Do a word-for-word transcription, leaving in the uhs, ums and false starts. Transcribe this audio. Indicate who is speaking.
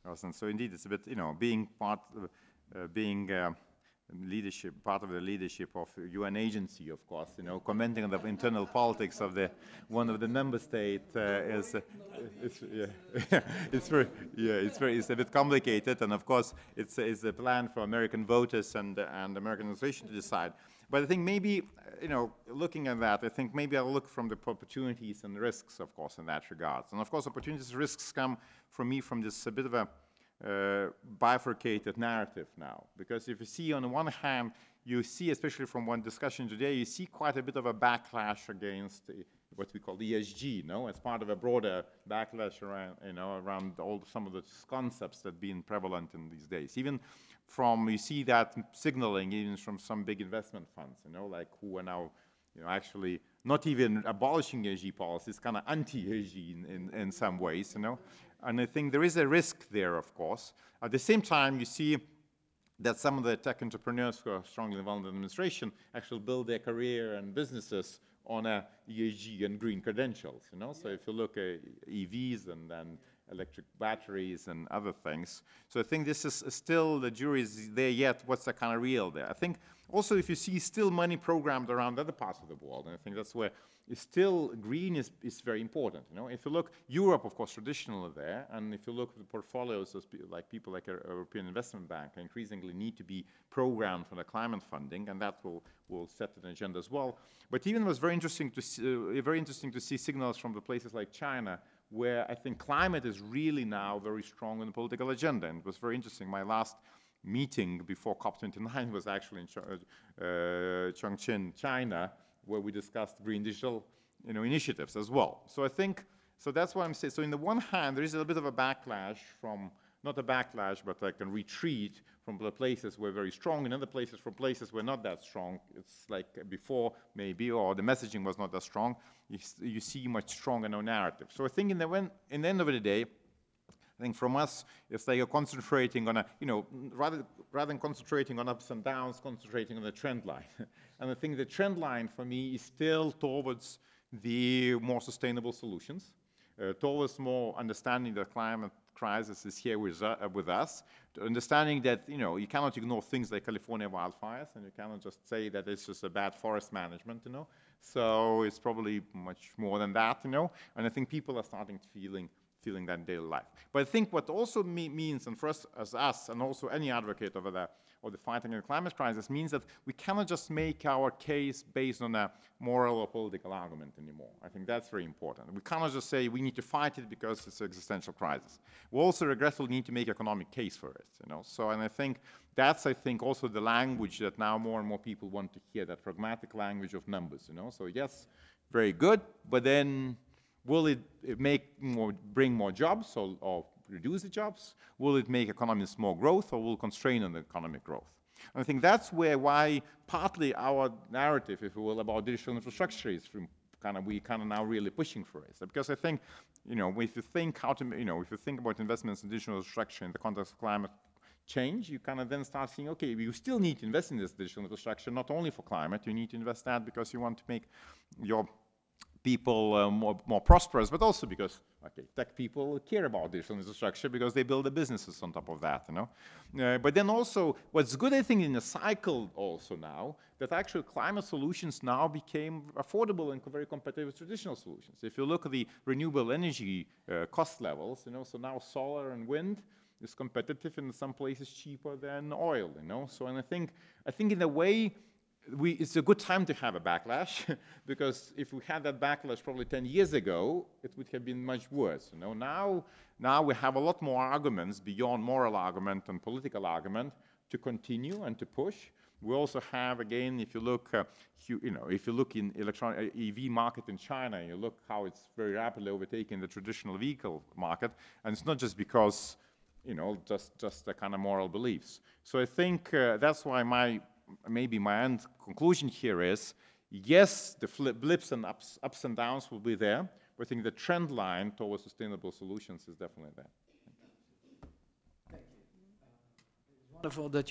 Speaker 1: And so indeed, it's a bit, you know, being part, of, uh, being uh, leadership, part of the leadership of a U N agency, of course, you know, commenting on the internal politics of the one of the member state uh, is, uh, it's, yeah, it's very, yeah, it's very, it's a bit complicated, and of course, it's it's a plan for American voters and and American administration to decide. But I think maybe, you know, looking at that, I think maybe I'll look from the opportunities and risks, of course, in that regard. And of course, opportunities and risks come for me from this a bit of a uh, bifurcated narrative now. Because if you see on the one hand, you see, especially from one discussion today, you see quite a bit of a backlash against what we call E S G, no? As part of a broader backlash around, you know, around all some of the concepts that have been prevalent in these days. Even from, you see that signaling even from some big investment funds, you know, like who are now, you know, actually not even abolishing E S G policies, kind of anti-E S G in, in, in some ways, you know. And I think there is a risk there, of course. At the same time, you see that some of the tech entrepreneurs who are strongly involved in administration actually build their career and businesses on a E S G and green credentials, you know. So if you look at E Vs and then electric batteries and other things. So I think this is still, the jury is there yet, what's the kind of real there. I think also if you see still money programmed around other parts of the world, and I think that's where it's still green is, is very important. You know, if you look, Europe, of course, traditionally there, and if you look at the portfolios of like people like a European Investment Bank increasingly need to be programmed for the climate funding, and that will, will set an agenda as well. But even it was very interesting to see, uh, very interesting to see signals from the places like China, where I think climate is really now very strong in the political agenda. And it was very interesting. My last meeting before COP twenty-nine was actually in Ch uh, Chongqing, China, where we discussed green digital, you know, initiatives as well. So I think, so that's what I'm saying. So in the one hand, there is a little bit of a backlash from, not a backlash, but like a retreat from the places where very strong, and other places from places where not that strong. It's like before maybe, or the messaging was not that strong. You, you see much stronger no narrative. So I think in the, when, in the end of the day, I think from us, it's like you're concentrating on a, you know, rather, rather than concentrating on ups and downs, concentrating on the trend line. And I think the trend line for me is still towards the more sustainable solutions, uh, towards more understanding that climate crisis is here with, uh, with us, to understanding that, you know, you cannot ignore things like California wildfires, and you cannot just say that it's just a bad forest management, you know. So it's probably much more than that, you know. And I think people are starting to feeling feeling that in daily life. But I think what also me means, and for us as us, and also any advocate of the, of the fighting the climate crisis, means that we cannot just make our case based on a moral or political argument anymore. I think that's very important. We cannot just say we need to fight it because it's an existential crisis. We also regretfully need to make economic case for it, you know. So, and I think that's, I think, also the language that now more and more people want to hear, that pragmatic language of numbers, you know. So yes, very good, but then will it, it make more, bring more jobs or, or reduce the jobs? Will it make economies more growth, or will it constrain on the economic growth? And I think that's where why partly our narrative, if you will, about digital infrastructure is from kind of, we kind of now really pushing for it. Because I think, you know, if you think how to, you know, if you think about investments in digital infrastructure in the context of climate change, you kind of then start seeing, okay, you still need to invest in this digital infrastructure, not only for climate, you need to invest that because you want to make your people uh, more, more prosperous, but also because, okay, tech people care about digital infrastructure because they build their businesses on top of that, you know. Uh, but then also, what's good, I think, in the cycle also now, that actually climate solutions now became affordable and very competitive with traditional solutions. If you look at the renewable energy uh, cost levels, you know, so now solar and wind is competitive, in some places cheaper than oil, you know. So, and I think, I think in a way, We, it's a good time to have a backlash, because if we had that backlash probably ten years ago, it would have been much worse. You know, now, now we have a lot more arguments beyond moral argument and political argument to continue and to push. We also have, again, if you look, uh, you, you know, if you look in electronic E V market in China, you look how it's very rapidly overtaking the traditional vehicle market, and it's not just because, you know, just just the kind of moral beliefs. So I think uh, that's why my maybe my end conclusion here is, yes, the flip, blips and ups, ups and downs will be there, but I think the trend line towards sustainable solutions is definitely there.
Speaker 2: Thank you. Uh, it's wonderful that you